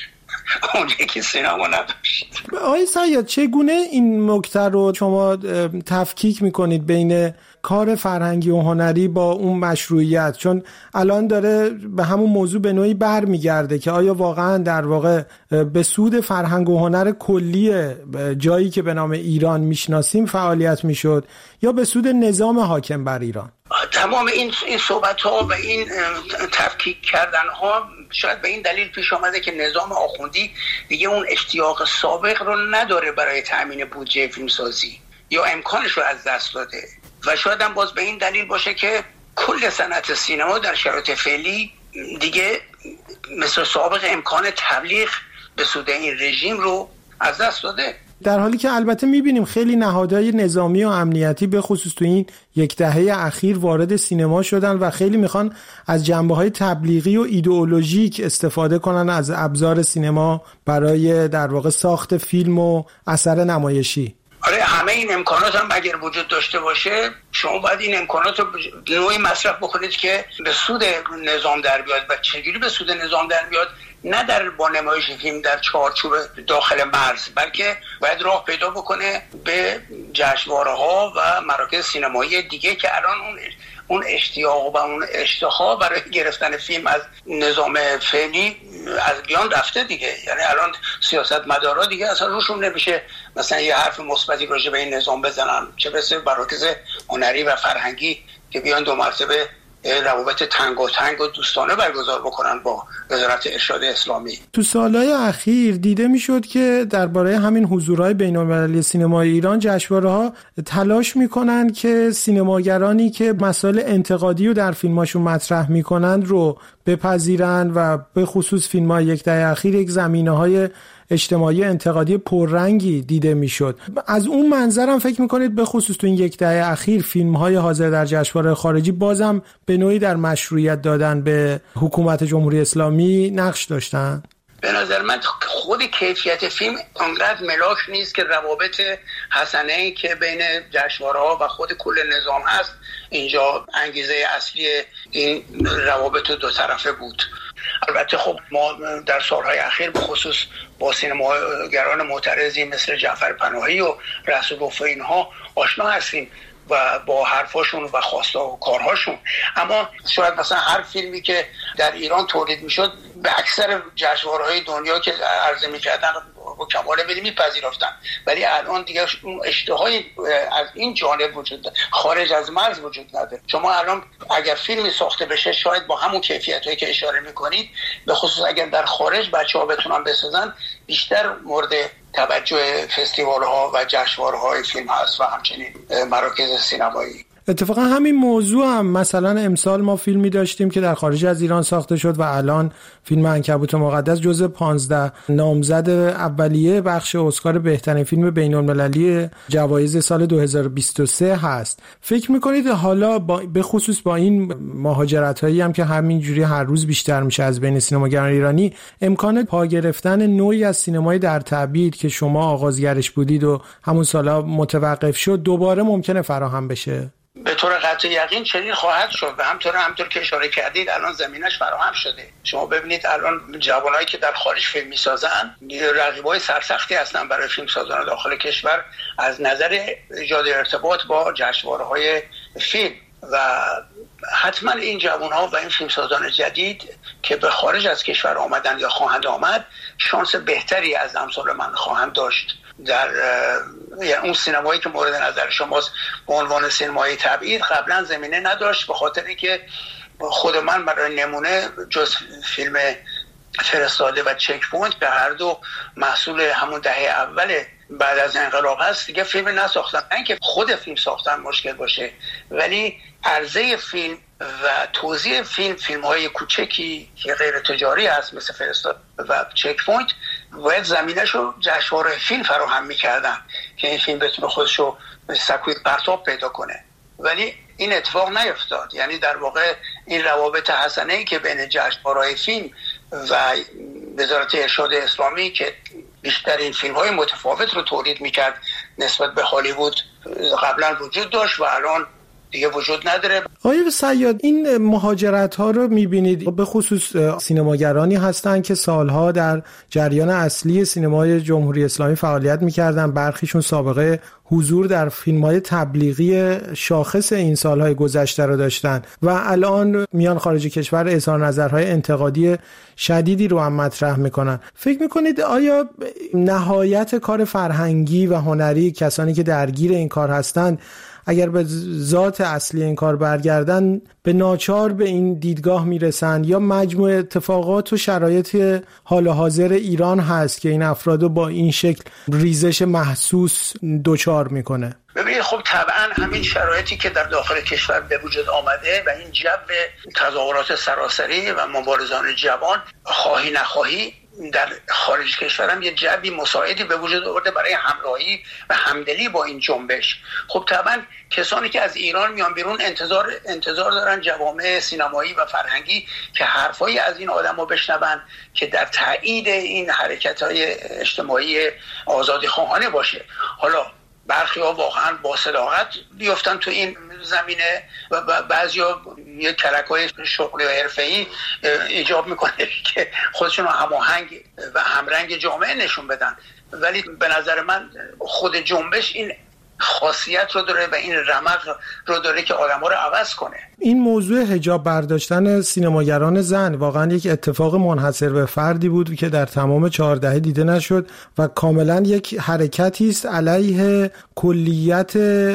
اونجایی که سینما نداشت. آقای صیاد چگونه این نکته رو شما تفکیک میکنید بین کار فرهنگی و هنری با اون مشروعیت؟ چون الان داره به همون موضوع به نوعی برمیگرده که آیا واقعا در واقع به سود فرهنگ و هنر کلی جایی که به نام ایران میشناسیم فعالیت میشد یا به سود نظام حاکم بر ایران؟ تمام این این صحبت ها و این تفکیک کردن ها شاید به این دلیل پیش آمده که نظام آخوندی دیگه اون اشتیاق سابق رو نداره برای تامین بودجه فیلمسازی یا امکانش رو از دست داده و شاید هم باز به این دلیل باشه که کل صنعت سینما در شرایط فعلی دیگه مثل سابق امکان تبلیغ به سود این رژیم رو از دست داده، در حالی که البته میبینیم خیلی نهادهای نظامی و امنیتی به خصوص تو این یک دهه اخیر وارد سینما شدن و خیلی میخوان از جنبه‌های تبلیغی و ایدئولوژیک استفاده کنن از ابزار سینما برای در واقع ساخت فیلم و اثر نمایشی. آره همه این امکانات هم اگر وجود داشته باشه شما باید این امکانات رو نوعی مصرف بکنید که به سود نظام در بیاد و چجوری به سود نظام در بیاد، نه در با نمایش فیلم در چارچوب داخل مرز، بلکه باید راه پیدا بکنه به جشنواره‌ها و مراکز سینمایی دیگه که الان اون اون اشتیاق و اون اشتها برای گرفتن فیلم از نظام فعلی از بیان رفته دیگه. یعنی الان سیاستمدارا دیگه اصلا روشون نمیشه مثلا یه حرف مثبتی راجع به این نظام بزنن، چه برسه مراکز هنری و فرهنگی که بیان دو مرتبه روابط تنگ و تنگ و دوستانه برگزار بکنن با وزارت ارشاد اسلامی. تو سالهای اخیر دیده میشد که درباره همین حضورهای بین‌المللی سینمای ایران جشنواره‌ها تلاش میکنن که سینماگرانی که مسائل انتقادی رو در فیلماشون مطرح میکنن رو بپذیرن و به خصوص فیلم‌های یک دهه اخیر یک زمینه‌های اجتماعی انتقادی پررنگی دیده میشد. از اون منظرم فکر میکنید به خصوص تو این یک دهه اخیر فیلم‌های حاضر در جشنواره خارجی بازم به نوعی در مشروعیت دادن به حکومت جمهوری اسلامی نقش داشتن؟ به نظر من خود کیفیت فیلم انقدر ملاک نیست که روابط حسنه‌ای که بین جشنواره‌ها و خود کل نظام هست اینجا انگیزه اصلی این روابط دو طرفه بود. البته خب ما در سالهای اخیر به خصوص با سینماگران معترضی مثل جعفر پناهی و رسول وفا اینها آشنا هستیم و با حرفاشون و خواستا و کارهاشون، اما شاید مثلا هر فیلمی که در ایران تولید میشد به اکثر جشنواره‌های دنیا که عرضه میکردن با کمال میلی میپذیرفتن، ولی الان دیگه اون اشتهای از این جانب وجود داره، خارج از مرز وجود نداره. شما الان اگر فیلمی ساخته بشه شاید با همون کیفیتایی که اشاره میکنید به خصوص اگر در خارج بچه‌ها بتونن بسازن بیشتر مورد توجه فستیوال‌ها و جشنواره‌های فیلم هست و همچنین مراکز سینمایی. اتفاقا همین موضوع هم مثلا امسال ما فیلمی داشتیم که در خارج از ایران ساخته شد و الان فیلم عنکبوت مقدس جزو پانزده نامزد اولیه بخش اسکار بهترین فیلم بین‌المللی جوایز سال دو هزار و بیست و سه هست. فکر میکنید حالا با به خصوص با این مهاجرت‌هایی هم که همینجوری هر روز بیشتر میشه از بین سینماگران ایرانی، امکان پا گرفتن نوعی از سینمای در تعبیر که شما آغازگرش بودید و همون سالا متوقف شد دوباره ممکنه فراهم بشه؟ به طور قطع یقین چنین خواهد شد و همطور همطور که اشاره کردید الان زمینش فراهم شده. شما ببینید الان جوانایی که در خارج فیلم میسازن رقیبای سرسختی هستن برای فیلم سازان داخل کشور از نظر ایجاد ارتباط با جشنواره‌های فیلم و حتما این جوانها و این فیلمسازان جدید که به خارج از کشور آمدن یا خواهند آمد شانس بهتری از امثال من خواهند داشت در یعنی اون سینمایی که مورد نظر شماست به عنوان سینمای تبعید قبلا زمینه نداشت، به خاطر اینکه خود من برای نمونه جز فیلم فرستاده و چک پوینت که هر دو محصول همون دهه اول بعد از انقلاب هست دیگه فیلم نساختم، نه اینکه خود فیلم ساختن مشکل باشه ولی عرضه فیلم و توزیع فیلم فیلم های کوچکی که غیر تجاری هست مثل فرستاده و چک پوینت باید زمینش رو جشنواره فیلم فراهم میکردن که این فیلم بتونه خودش رو سکوی پرتاب پیدا کنه، ولی این اتفاق نیفتاد. یعنی در واقع این روابط حسنه‌ای که بین جشنواره‌های فیلم و وزارت ارشاد اسلامی که بیشتر این فیلم های متفاوت رو تولید میکرد نسبت به هالیوود قبلا وجود داشت و الان دیگه وجود نداره. آقای صیاد، این مهاجرت ها رو میبینید به خصوص سینماگرانی هستن که سالها در جریان اصلی سینمای جمهوری اسلامی فعالیت میکردن، برخیشون سابقه حضور در فیلم‌های تبلیغی شاخص این سالهای گذشته رو داشتن و الان میان خارج کشور اظهار نظرهای انتقادی شدیدی رو هم مطرح میکنن. فکر میکنید آیا نهایت کار فرهنگی و هنری کسانی که درگیر این کار هستند اگر به ذات اصلی این کار برگردن به ناچار به این دیدگاه میرسن، یا مجموع اتفاقات و شرایط حال حاضر ایران هست که این افراد رو با این شکل ریزش محسوس دوچار میکنه؟ ببینید خب طبعا همین شرایطی که در داخل کشور به وجود آمده و این جو تظاهرات سراسری و مبارزان جوان خواهی نخواهی در خارج کشور هم یه جوی مساعدی به وجود آورده برای همراهی و همدلی با این جنبش. خب طبعا کسانی که از ایران میان بیرون انتظار انتظار دارن جوامع سینمایی و فرهنگی که حرفایی از این آدم‌ها بشنون که در تایید این حرکت‌های اجتماعی آزادی خواهانه باشه. حالا برخی‌ها واقعا با صداقت بیفتن تو این زمینه و بعضیا یه کلک‌های شغلی و حرفه‌ای ایجاب میکنه که خودشون رو هماهنگ و همرنگ جامعه نشون بدن، ولی به نظر من خود جنبش این خاصیت رو داره و این رمق رو داره که آدم‌ها رو عوض کنه. این موضوع حجاب برداشتن سینماگران زن واقعا یک اتفاق منحصر به فردی بود که در تمام چهار دهه دیده نشد و کاملا یک حرکتی است علیه کلیت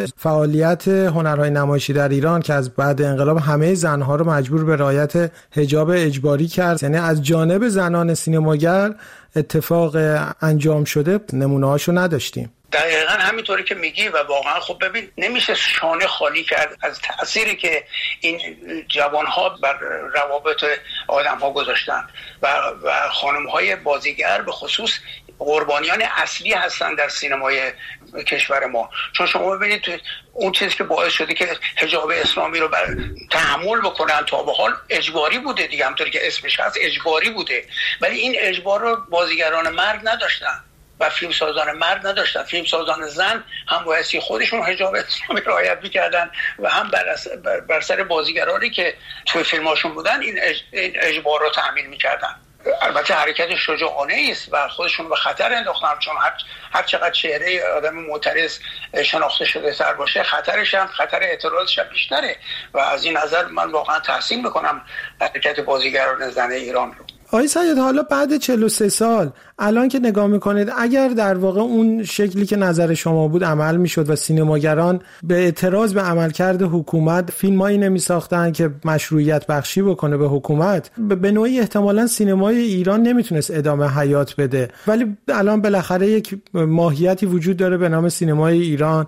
فعالیت هنرهای نمایشی در ایران که از بعد انقلاب همه زنها رو مجبور به رعایت حجاب اجباری کرد. یعنی از جانب زنان سینماگر اتفاق انجام شده نمونه‌هاشو نداشتیم. دقیقا همینطوری که میگی و واقعا خب ببین نمیشه شانه خالی کرد از تأثیری که این جوانها بر روابط آدمها گذاشتن و, و خانمهای بازیگر به خصوص قربانیان اصلی هستن در سینمای کشور ما. چون شما ببینید اون چیزی که باعث شده که حجاب اسلامی رو بر تحمل بکنن تا به حال اجباری بوده دیگه، همونطوری که اسمش هست اجباری بوده، ولی این اجبار رو بازیگران مرد نداشتن و فیلمسازان مرد نداشتن. فیلمسازان زن هم بایستی خودشون حجاب اسلامی رعایت می‌کردن و هم بر, بر, بر سر بازیگرانی که توی فیلماشون بودن این, اج، این اجبار رو تحمیل می‌کردن. البته حرکت شجاعانه است و خودشون به خطر انداختن، چون هر, هر چقدر چهره آدم معترض شناخته شده تر باشه خطرش هم خطر اعتراضش هم بیشتره و از این نظر من واقعا تحسین میکنم حرکت بازیگران زن ایران رو. آقای صیاد، حالا بعد چهل و سه سال الان که نگاه میکنید اگر در واقع اون شکلی که نظر شما بود عمل میشد و سینماگران به اعتراض به عملکرد حکومت فیلمایی نمیساختن که مشروعیت بخشی بکنه به حکومت، به نوعی احتمالاً سینمای ایران نمیتونست ادامه حیات بده، ولی الان بالاخره یک ماهیتی وجود داره به نام سینمای ایران.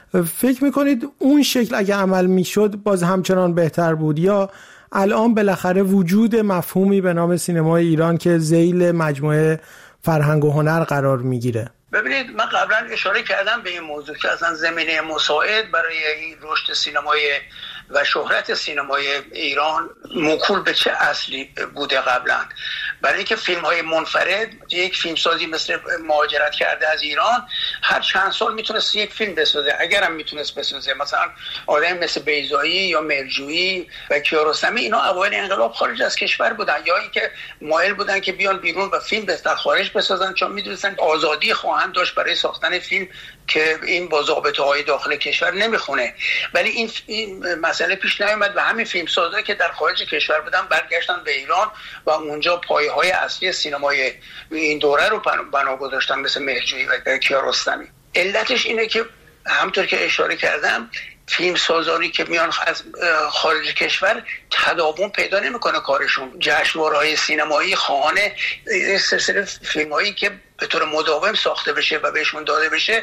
فکر میکنید اون شکل اگه عمل میشد باز همچنان بهتر بود، یا الان بالاخره وجود مفهومی به نام سینمای ایران که ذیل مجموعه فرهنگ و هنر قرار میگیره؟ ببینید من قبلا اشاره کردم به این موضوع که اصلا زمینه مساعد برای این رشد سینمای و شهرت سینمای ایران موکول به چه اصلی بوده قبلا. برای اینکه فیلم های منفرد، یک فیلمسازی مثل مهاجرت کرده از ایران هر چند سال میتونست یک فیلم بسازه، اگرم میتونست بسازه. مثلا آدم مثل بیضایی یا مرجویی و کیارستمی اینا اوایل انقلاب خارج از کشور بودن، یا اینکه مایل بودن که بیان بیرون و فیلم در خارج بسازن، چون میدونستن آزادی خواهند داشت برای ساختن فیلم که این با ضابطه‌های داخل کشور نمیخونه. ولی این, این مسئله پیش نیامد و همین فیلمسازا که در خارج کشور بودن برگشتن به ایران و اونجا پایه‌های اصلی سینمای این دوره رو بنا گذاشتن، مثل مهرجویی و کیارستمی. علتش اینه که همونطور که اشاره کردم فیلمسازانی که میان از خارج کشور تداوم پیدا نمیکنه کارشون. جشنواره‌های سینمایی خواهان سلسله فیلمایی که به طور مداوم ساخته بشه و بهشون داده بشه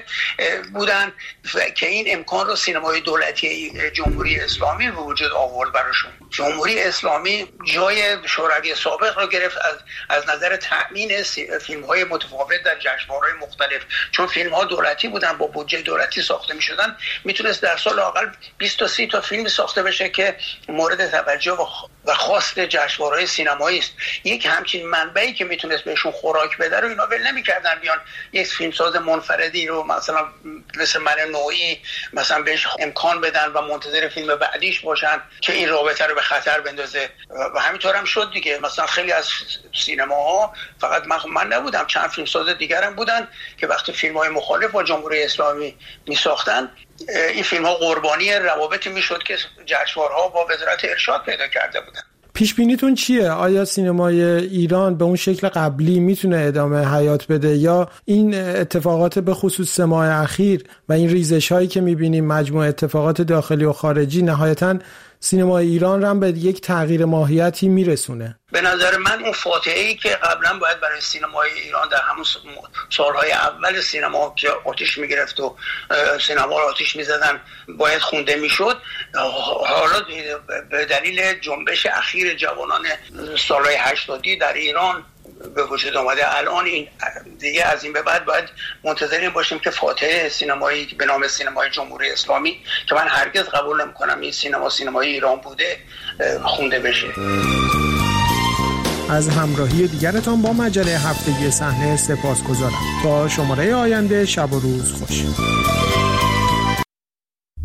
بودن که این امکان رو سینمای دولتی جمهوری اسلامی به وجود آورد براشون. جمهوری اسلامی جای شوروی سابق رو گرفت از از نظر تأمین فیلم‌های متفاوت در جشنواره‌های مختلف، چون فیلم‌ها دولتی بودن با بودجه دولتی ساخته می‌شدن، میتونست در سال لااقل بیست تا سی تا فیلم ساخته بشه که مورد توجه و خواست جشنواره‌های سینمایی است. یک همچین منبعی که میتونست بهشون خوراک بده رو اینا ول نمی‌کردن، بیان یک فیلمساز منفردی رو مثلا مثل من نوعی مثلا بهش امکان بدن و منتظر فیلم بعدیش باشن که این رابطه رو به خطر بندازه. و همینطور هم شد دیگه. مثلا خیلی از سینماها، فقط من من نبودم، چند فیلمساز دیگر هم بودن که وقتی فیلم‌های مخالف با جمهوری اسلامی می‌ساختن، این فیلم‌ها قربانی روابطی میشد که جشنواره‌ها با وزارت ارشاد پیدا کرده بودن. پیش بینیتون چیه؟ آیا سینمای ایران به اون شکل قبلی میتونه ادامه حیات بده یا این اتفاقات به خصوص سه ماه اخیر و این ریزش هایی که میبینیم، مجموع اتفاقات داخلی و خارجی، نهایتاً سینمای ایران رو به یک تغییر ماهیتی میرسونه؟ به نظر من اون فاتحه‌ای که قبلا باید برای سینمای ایران در همون سالهای اول سینما که آتش میگرفت و سینما رو آتش میزدن باید خونده میشد، حالا به دلیل جنبش اخیر جوانان سالهای هشتادی در ایران به وجود آمده، الان این دیگه از این به بعد باید منتظر این باشیم که فاتحه سینمایی به نام سینمای جمهوری اسلامی که من هرگز قبول نمی‌کنم این سینما سینمای ایران بوده خونده بشه. از همراهی دیگرتان با مجله هفتگی صحنه سپاسگزارم. تا شماره آینده، شب و روز خوش.